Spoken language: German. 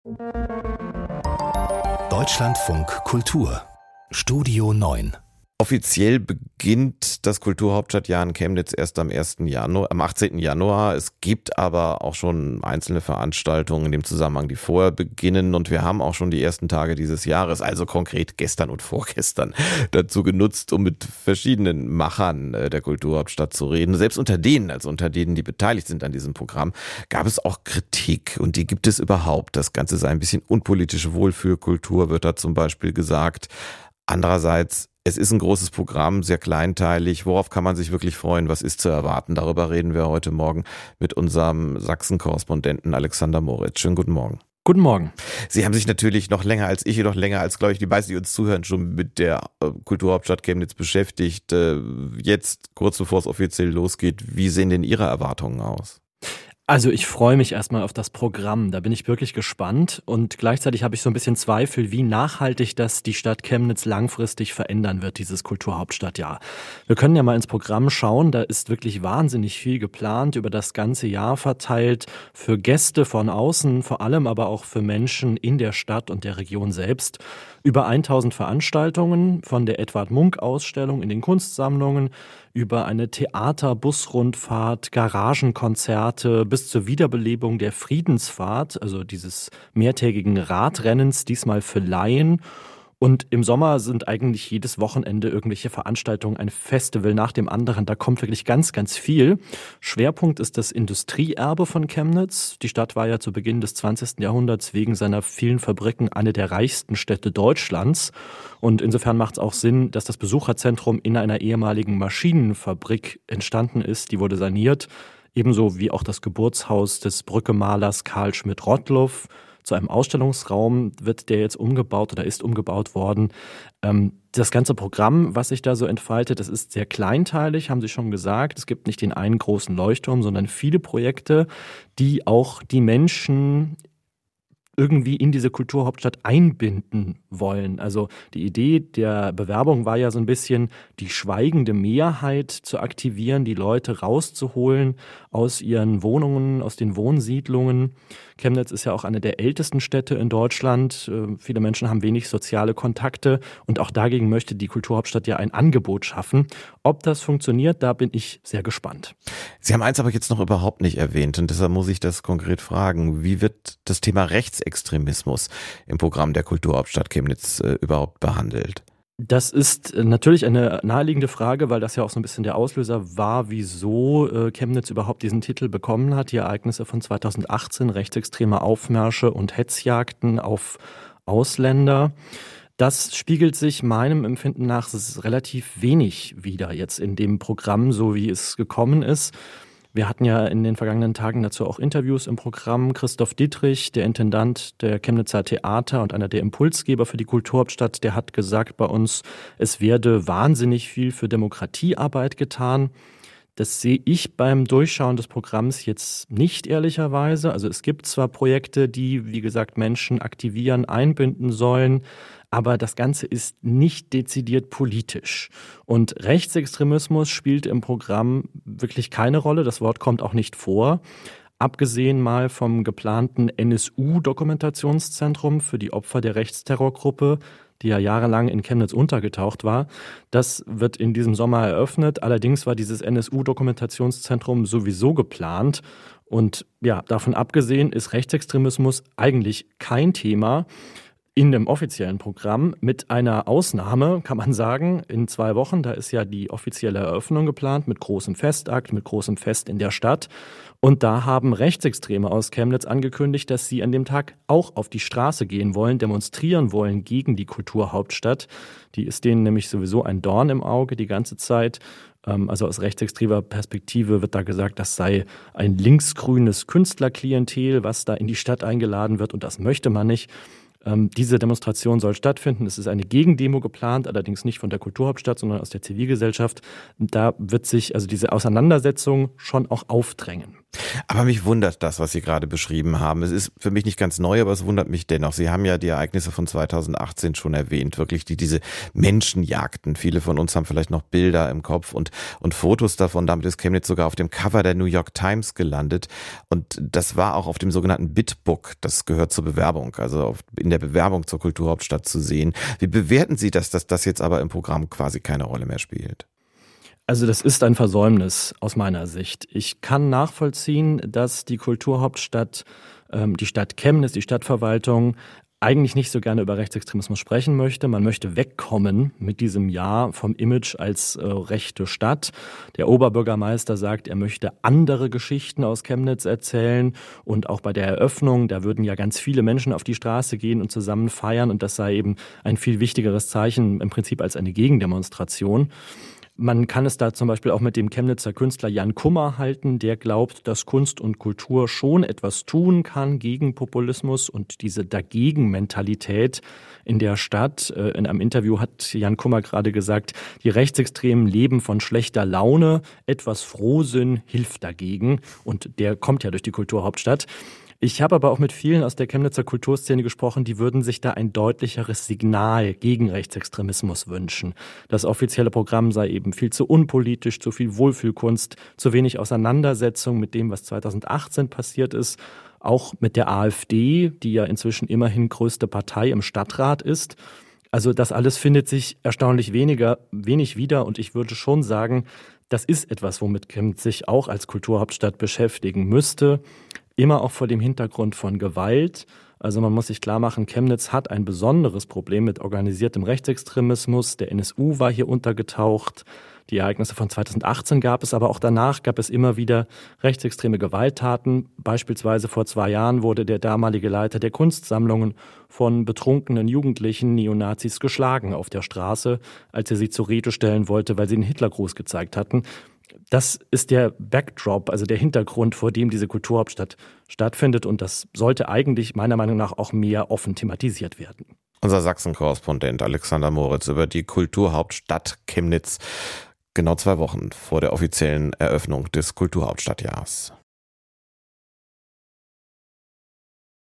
Deutschlandfunk Kultur Studio 9. Offiziell beginnt das Kulturhauptstadtjahr in Chemnitz erst am 18. Januar. Es gibt aber auch schon einzelne Veranstaltungen in dem Zusammenhang, die vorher beginnen. Und wir haben auch schon die ersten Tage dieses Jahres, also konkret gestern und vorgestern, dazu genutzt, um mit verschiedenen Machern der Kulturhauptstadt zu reden. Selbst unter denen, die beteiligt sind an diesem Programm, gab es auch Kritik. Und die gibt es überhaupt. Das Ganze sei ein bisschen unpolitische Wohlfühlkultur, wird da zum Beispiel gesagt. Andererseits, es ist ein großes Programm, sehr kleinteilig. Worauf kann man sich wirklich freuen? Was ist zu erwarten? Darüber reden wir heute Morgen mit unserem Sachsen-Korrespondenten Alexander Moritz. Schönen guten Morgen. Guten Morgen. Sie haben sich natürlich noch länger als ich, noch länger als, glaube ich, die meisten, die uns zuhören, schon mit der Kulturhauptstadt Chemnitz beschäftigt. Jetzt, kurz bevor es offiziell losgeht, wie sehen denn Ihre Erwartungen aus? Also ich freue mich erstmal auf das Programm, da bin ich wirklich gespannt und gleichzeitig habe ich so ein bisschen Zweifel, wie nachhaltig das die Stadt Chemnitz langfristig verändern wird, dieses Kulturhauptstadtjahr. Wir können ja mal ins Programm schauen, da ist wirklich wahnsinnig viel geplant, über das ganze Jahr verteilt, für Gäste von außen, vor allem aber auch für Menschen in der Stadt und der Region selbst. Über 1000 Veranstaltungen, von der Edvard-Munch-Ausstellung in den Kunstsammlungen, über eine Theater-Busrundfahrt, Garagenkonzerte bis zur Wiederbelebung der Friedensfahrt, also dieses mehrtägigen Radrennens, diesmal für Laien. Und im Sommer sind eigentlich jedes Wochenende irgendwelche Veranstaltungen, ein Festival nach dem anderen. Da kommt wirklich ganz, ganz viel. Schwerpunkt ist das Industrieerbe von Chemnitz. Die Stadt war ja zu Beginn des 20. Jahrhunderts wegen seiner vielen Fabriken eine der reichsten Städte Deutschlands. Und insofern macht es auch Sinn, dass das Besucherzentrum in einer ehemaligen Maschinenfabrik entstanden ist. Die wurde saniert. Ebenso wie auch das Geburtshaus des Brückemalers Karl Schmidt-Rottluff. Zu einem Ausstellungsraum wird der jetzt umgebaut oder ist umgebaut worden. Das ganze Programm, was sich da so entfaltet, das ist sehr kleinteilig, haben Sie schon gesagt. Es gibt nicht den einen großen Leuchtturm, sondern viele Projekte, die auch die Menschen irgendwie in diese Kulturhauptstadt einbinden wollen. Also die Idee der Bewerbung war ja so ein bisschen, die schweigende Mehrheit zu aktivieren, die Leute rauszuholen aus ihren Wohnungen, aus den Wohnsiedlungen. Chemnitz ist ja auch eine der ältesten Städte in Deutschland. Viele Menschen haben wenig soziale Kontakte und auch dagegen möchte die Kulturhauptstadt ja ein Angebot schaffen. Ob das funktioniert, da bin ich sehr gespannt. Sie haben eins aber jetzt noch überhaupt nicht erwähnt und deshalb muss ich das konkret fragen. Wie wird das Thema Rechtsextremismus im Programm der Kulturhauptstadt Chemnitz überhaupt behandelt? Das ist natürlich eine naheliegende Frage, weil das ja auch so ein bisschen der Auslöser war, wieso Chemnitz überhaupt diesen Titel bekommen hat. Die Ereignisse von 2018, rechtsextreme Aufmärsche und Hetzjagden auf Ausländer. Das spiegelt sich meinem Empfinden nach relativ wenig wider jetzt in dem Programm, so wie es gekommen ist. Wir hatten ja in den vergangenen Tagen dazu auch Interviews im Programm. Christoph Dittrich, der Intendant der Chemnitzer Theater und einer der Impulsgeber für die Kulturhauptstadt, der hat gesagt bei uns, es werde wahnsinnig viel für Demokratiearbeit getan. Das sehe ich beim Durchschauen des Programms jetzt nicht, ehrlicherweise. Also es gibt zwar Projekte, die, wie gesagt, Menschen aktivieren, einbinden sollen, aber das Ganze ist nicht dezidiert politisch. Und Rechtsextremismus spielt im Programm wirklich keine Rolle. Das Wort kommt auch nicht vor. Abgesehen mal vom geplanten NSU-Dokumentationszentrum für die Opfer der Rechtsterrorgruppe, die ja jahrelang in Chemnitz untergetaucht war. Das wird in diesem Sommer eröffnet. Allerdings war dieses NSU-Dokumentationszentrum sowieso geplant. Und ja, davon abgesehen ist Rechtsextremismus eigentlich kein Thema in dem offiziellen Programm, mit einer Ausnahme, kann man sagen, in 2 Wochen. Da ist ja die offizielle Eröffnung geplant mit großem Festakt, mit großem Fest in der Stadt. Und da haben Rechtsextreme aus Chemnitz angekündigt, dass sie an dem Tag auch auf die Straße gehen wollen, demonstrieren wollen gegen die Kulturhauptstadt. Die ist denen nämlich sowieso ein Dorn im Auge die ganze Zeit. Also aus rechtsextremer Perspektive wird da gesagt, das sei ein linksgrünes Künstlerklientel, was da in die Stadt eingeladen wird und das möchte man nicht. Diese Demonstration soll stattfinden. Es ist eine Gegendemo geplant, allerdings nicht von der Kulturhauptstadt, sondern aus der Zivilgesellschaft. Da wird sich also diese Auseinandersetzung schon auch aufdrängen. Aber mich wundert das, was Sie gerade beschrieben haben. Es ist für mich nicht ganz neu, aber es wundert mich dennoch. Sie haben ja die Ereignisse von 2018 schon erwähnt, wirklich diese Menschenjagden. Viele von uns haben vielleicht noch Bilder im Kopf und Fotos davon. Damit ist Chemnitz sogar auf dem Cover der New York Times gelandet. Und das war auch auf dem sogenannten Bitbook. Das gehört zur Bewerbung, also in der Bewerbung zur Kulturhauptstadt zu sehen. Wie bewerten Sie das, dass das jetzt aber im Programm quasi keine Rolle mehr spielt? Also das ist ein Versäumnis aus meiner Sicht. Ich kann nachvollziehen, dass die Kulturhauptstadt, die Stadt Chemnitz, die Stadtverwaltung eigentlich nicht so gerne über Rechtsextremismus sprechen möchte. Man möchte wegkommen mit diesem Jahr vom Image als rechte Stadt. Der Oberbürgermeister sagt, er möchte andere Geschichten aus Chemnitz erzählen. Und auch bei der Eröffnung, da würden ja ganz viele Menschen auf die Straße gehen und zusammen feiern. Und das sei eben ein viel wichtigeres Zeichen im Prinzip als eine Gegendemonstration. Man kann es da zum Beispiel auch mit dem Chemnitzer Künstler Jan Kummer halten, der glaubt, dass Kunst und Kultur schon etwas tun kann gegen Populismus und diese Dagegen-Mentalität in der Stadt. In einem Interview hat Jan Kummer gerade gesagt, die Rechtsextremen leben von schlechter Laune, etwas Frohsinn hilft dagegen und der kommt ja durch die Kulturhauptstadt. Ich habe aber auch mit vielen aus der Chemnitzer Kulturszene gesprochen, die würden sich da ein deutlicheres Signal gegen Rechtsextremismus wünschen. Das offizielle Programm sei eben viel zu unpolitisch, zu viel Wohlfühlkunst, zu wenig Auseinandersetzung mit dem, was 2018 passiert ist. Auch mit der AfD, die ja inzwischen immerhin größte Partei im Stadtrat ist. Also das alles findet sich erstaunlich wenig wieder und ich würde schon sagen, das ist etwas, womit Chemnitz sich auch als Kulturhauptstadt beschäftigen müsste. Immer auch vor dem Hintergrund von Gewalt. Also man muss sich klar machen, Chemnitz hat ein besonderes Problem mit organisiertem Rechtsextremismus. Der NSU war hier untergetaucht. Die Ereignisse von 2018 gab es, aber auch danach gab es immer wieder rechtsextreme Gewalttaten. Beispielsweise vor 2 Jahren wurde der damalige Leiter der Kunstsammlungen von betrunkenen Jugendlichen Neonazis geschlagen auf der Straße, als er sie zur Rede stellen wollte, weil sie den Hitlergruß gezeigt hatten. Das ist der Backdrop, also der Hintergrund, vor dem diese Kulturhauptstadt stattfindet. Und das sollte eigentlich meiner Meinung nach auch mehr offen thematisiert werden. Unser Sachsen-Korrespondent Alexander Moritz über die Kulturhauptstadt Chemnitz. Genau 2 Wochen vor der offiziellen Eröffnung des Kulturhauptstadtjahres.